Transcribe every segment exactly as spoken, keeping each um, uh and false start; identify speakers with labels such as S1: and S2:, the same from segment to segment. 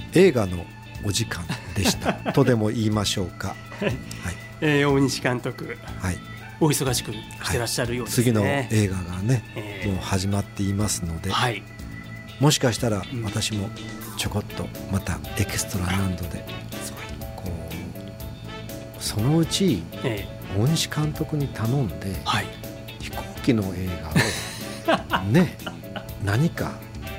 S1: 映画のお時間でしたとでも言いましょうか。
S2: はい、えー、大西監督、
S1: はい、
S2: お忙しくしてらっしゃるようですね。
S1: はい、次の映画がね、
S2: えー、
S1: もう始まっていますので、
S2: はい、
S1: もしかしたら私もちょこっとまたエキストラ難度で、こうそのうち大西監督に頼んで、はい、飛行機の映画をね何か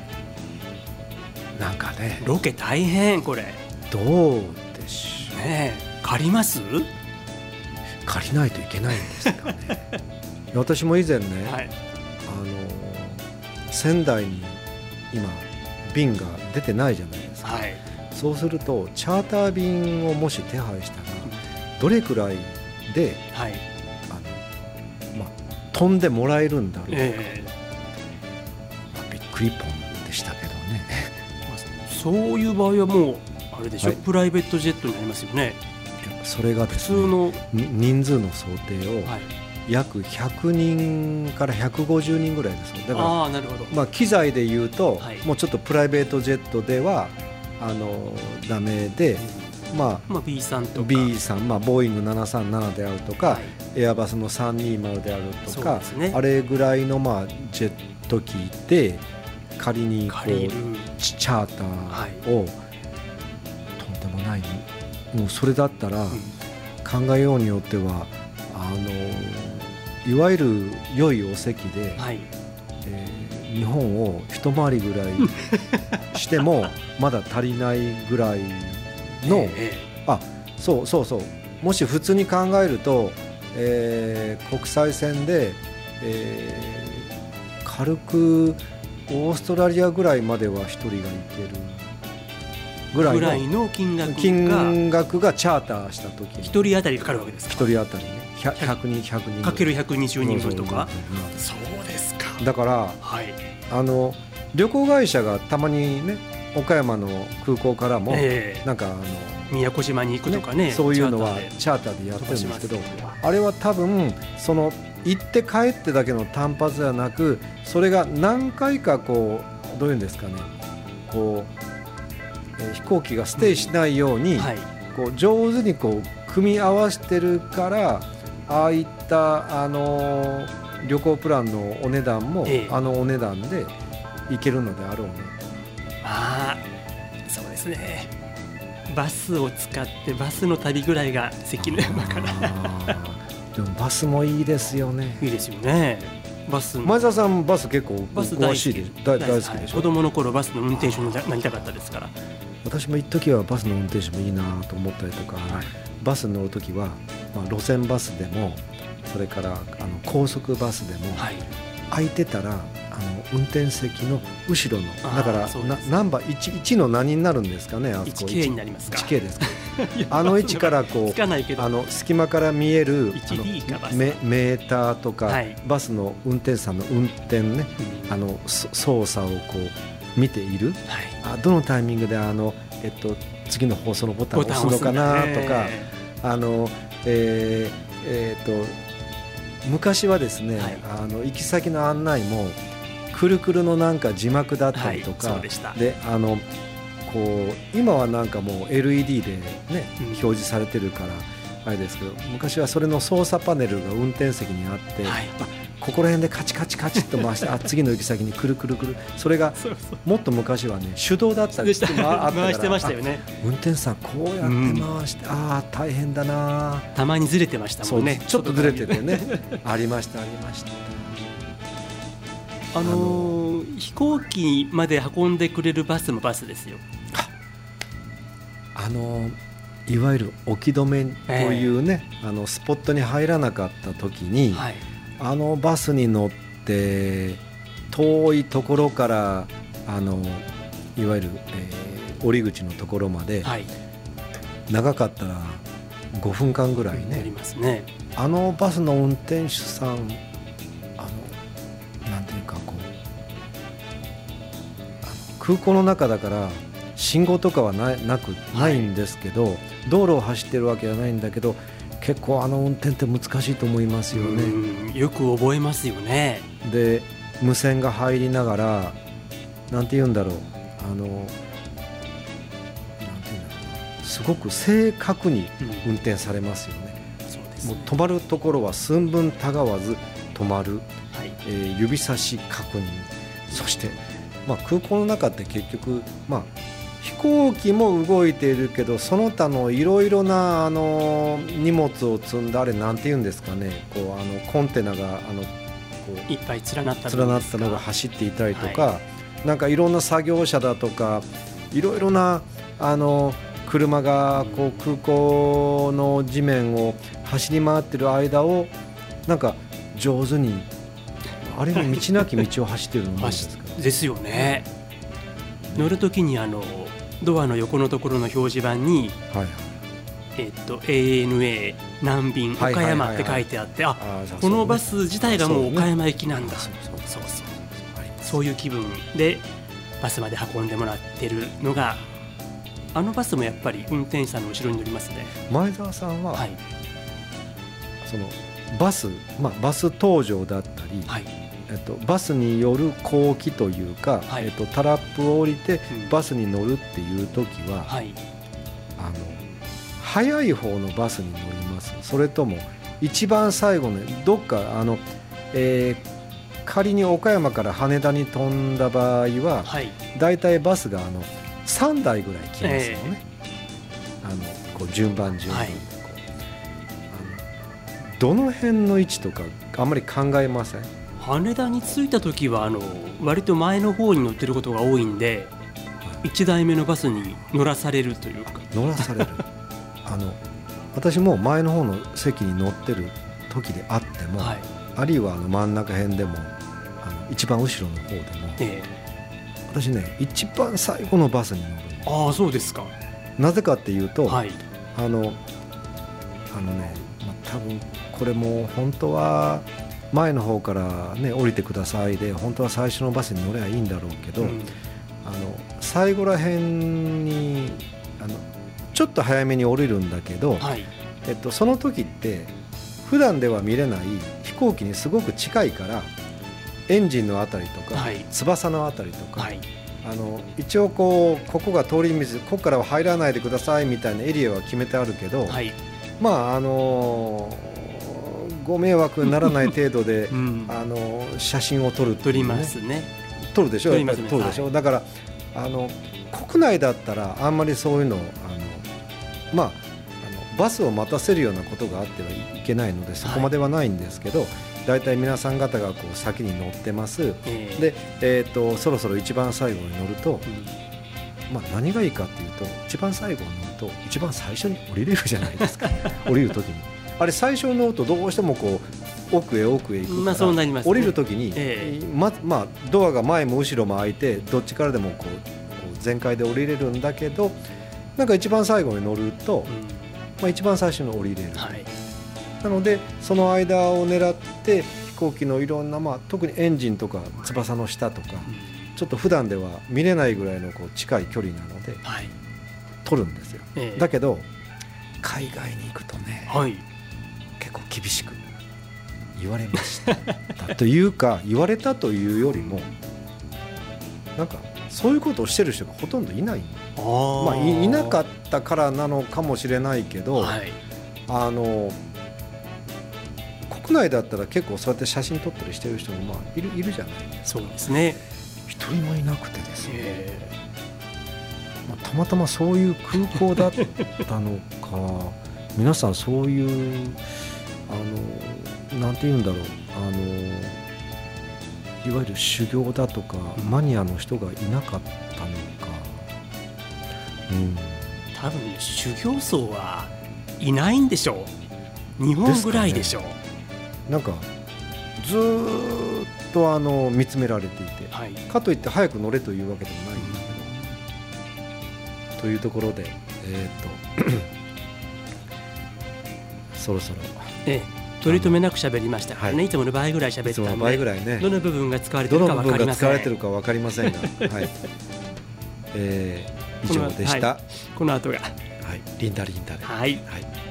S1: なんかね、
S2: ロケ大変これ。
S1: どうでしょう
S2: ね。借ります？
S1: 借りないといけないんですかね。私も以前ね、はい、あの仙台に今便が出てないじゃないですか、はい、そうするとチャーター便をもし手配したらどれくらいで、はい、あのまあ、飛んでもらえるんだろうか、えーまあ、びっくりポンでしたけどね。
S2: そういう場合はもうあれでしょ、はい、プライベートジェットになりますよね。
S1: それがですね、
S2: 普通の
S1: 人数の想定を約ひゃくにんからひゃくごじゅうにんぐらいです。だから
S2: あ、なるほど、
S1: まあ、機材でいうと、はい、もうちょっとプライベートジェットではあのダメで、うん、まあ、
S2: まあ、ビーさん とか
S1: ビーさん、まあ、ボーイングななさんななであるとか、はい、エアバスのさんにーまるであるとか、ね、あれぐらいの、まあ、ジェット機で仮にこうチャーターを、はい、とんでもない、もうそれだったら、うん、考えようによってはあのいわゆる良いお席で、はい、えー、日本を一回りぐらいしてもまだ足りないぐらいの、えー、あ、そうそうそう、もし普通に考えると、えー、国際線で、えー、軽くオーストラリアぐらいまではひとりが行けるぐらい の,
S2: ぐらいの金額が
S1: 金額がチャーターした時に
S2: ひとり当たりかかるわけですか。
S1: ひとり当たりね、ひゃくにんひゃくにん
S2: かけるひゃくにじゅうにんぶんとか。そうですか。
S1: だから、はい、あの旅行会社がたまにね、岡山の空港からも、えー、なんかあの
S2: 宮古島に行くとか ね, ね
S1: そういうのはチャーターでやってるんですけど、あれは多分その行って帰ってだけの単発ではなく、それが何回かこうどういうんですかね、こう、えー、飛行機がステイしないように、うん、はい、こう上手にこう組み合わせてるから、ああいったあのー、旅行プランのお値段も、ええ、あのお値段で行けるのであろうな。
S2: ああ、そうですね。バスを使ってバスの旅ぐらいが関の山から
S1: でもバスもいいですよね。
S2: いいですよね。バス、
S1: 前澤さんバス結構詳しいで大好きでしょ、はい、
S2: 子供の頃バスの運転手になりたかったですから。
S1: 私も一時はバスの運転手もいいなと思ったりとか、はい、バスに乗るときは、まあ、路線バスでもそれからあの高速バスでも、はい、空いてたらあの運転席の後ろのだからなナンバー いち, いちの何になるんですかね、あそこ
S2: いちケー になりますか。
S1: いちケー ですかあの位置からこうあの隙間から見えるあの メ, メーターとか、はい、バスの運転手さんの運転ね、うん、あの操作をこう見ている、はい、あどのタイミングであの、えっと、次の放送のボタンを押すのかなとか、あの、えーえー、っと昔はですね、はい、あの行き先の案内もくるくるのなんか字幕だったりとか、はい、そうでした。であのこう今はなんかもう エルイーディー で、ね、うん、表示されてるからあれですけど、昔はそれの操作パネルが運転席にあって、はい、あここら辺でカチカチカチっと回してあ次の行き先にくるくるくる、それがそうそうもっと昔はね手動だったりして
S2: 回してましたよね。
S1: 運転手さんこうやって回して、うん、ああ大変だな。
S2: たまにずれてましたもんね。
S1: ちょっとずれててねありましたありました。
S2: あのー、飛行機まで運んでくれるバスもバスですよ。
S1: あのー、いわゆる置き止めというね、えー、あのスポットに入らなかった時に、はい、あのバスに乗って遠いところからあのいわゆる、えー、降り口のところまで、はい、長かったらごふんかんぐらいね、
S2: ありますね。
S1: あのバスの運転手さん、あのなんていうかこうあの空港の中だから信号とかは な, なくないんですけど、はい、道路を走ってるわけじゃないんだけど、結構あの運転って難しいと思いますよね。
S2: うん、よく覚えますよね。
S1: で無線が入りながらなんて言うんだろう、あのすごく正確に運転されますよね。うん、そうですね。もう止まるところは寸分たがわず止まる、はい、えー、指差し確認、そして、まあ、空港の中って結局、まあ、飛行機も動いているけどその他のいろいろなあの荷物を積んだあれなんて言うんですかね、こうあのコンテナがあのこう
S2: いっぱい連なった
S1: 連なったのが走っていたりとか、はい、なんかいろんな作業車だとかいろいろなあの車がこう空港の地面を走り回っている間をなんか上手にあれも道なき道を走っているのもですか
S2: ですよね。乗るときにあのドアの横のところの表示板に、はい、えっと エーエヌエー 何便岡山って書いてあって、あ、このバス自体がもう岡山行きなんだ、そうそうそうそう、そういう気分でバスまで運んでもらってるのが、あのバスもやっぱり運転手さんの後ろに乗りますね。
S1: 前澤さんは、はい、そのバス、まあ、バス搭乗だったり、はい、えっと、バスによる後期というか、はい、えっと、タラップを降りてバスに乗るっていう時は、はい、あの早い方のバスに乗ります？それとも一番最後のどっかあの、えー、仮に岡山から羽田に飛んだ場合は、はい、だいたいバスがあのさんだいぐらい来ますよね、えー、あのこう順番順番でこう、はい、あのどの辺の位置とかあんまり考えません？
S2: 羽田に着いた時はあの割と前の方に乗ってることが多いんで、はい、いちだいめのバスに乗らされるというか、
S1: 乗らされるあの私も前の方の席に乗ってる時であっても、はい、あるいはあの真ん中辺でもあの一番後ろの方でも、えー、私ね一番最後のバスに乗るんです。
S2: ああ、そうですか。
S1: なぜかっていうと、はい、あのあのね、まあ、多分これも本当は前の方からね降りてくださいで本当は最初のバスに乗ればいいんだろうけど、うん、あの最後ら辺にあのちょっと早めに降りるんだけど、はい、えっと、その時って普段では見れない飛行機にすごく近いからエンジンのあたりとか、はい、翼のあたりとか、はい、あの一応こうここが通り道、ここからは入らないでくださいみたいなエリアは決めてあるけど、はい、まああのーご迷惑にならない程度で、うん、あの写真を撮るっていう、ね、撮りますね。撮るでしょ、やっぱり撮るでしょ、はい、だからあの国内だったらあんまりそういうの、あの、まあ、あのバスを待たせるようなことがあってはいけないのでそこまではないんですけど、はい、だいたい皆さん方がこう先に乗ってます、えー、で、えー、とそろそろ一番最後に乗ると、うん、まあ、何がいいかっていうと一番最後に乗ると一番最初に降りれるじゃないですか降りるときにあれ最初に乗るとどうしてもこう奥へ奥へ行くから、まあそうなりますね、降りるときに、えーままあ、ドアが前も後ろも開いてどっちからでもこう、こう全開で降りれるんだけど、なんか一番最後に乗ると、うん、まあ、一番最初に降りれる、はい、なのでその間を狙って飛行機のいろんな、まあ、特にエンジンとか翼の下とか、うん、ちょっと普段では見れないぐらいのこう近い距離なので、はい、撮るんですよ、えー、だけど海外に行くとね、はい、結構厳しく言われましたというか言われたというよりもなんかそういうことをしてる人がほとんどいない、あ、まあ、い, いなかったからなのかもしれないけど、はい、あの国内だったら結構そうやって写真撮ったりしてる人もまあ い, るいるじゃないですか。そうですね。一人もいなくてですね、まあ、たまたまそういう空港だったのか皆さんそういうあのなんて言うんだろう、あのいわゆる修行だとかマニアの人がいなかったのか、
S2: うん、多分修行僧はいないんでしょう。日本ぐらいでしょう、ね、
S1: なんかずっとあの見つめられていて、はい、かといって早く乗れというわけでもないんだけど、というところで、えー、とそろそろ、
S2: ええ、取り留めなく喋りましたからね、はい、いつもの倍ぐらい喋ったんで、いつもの倍ぐらいね、どの部分が使われているか分かりません。どの部分が使われているか分かりませんが、はい、えー、以上でした。 この、はい、この後が、
S1: はい、リンダリンダで、
S2: はい、はい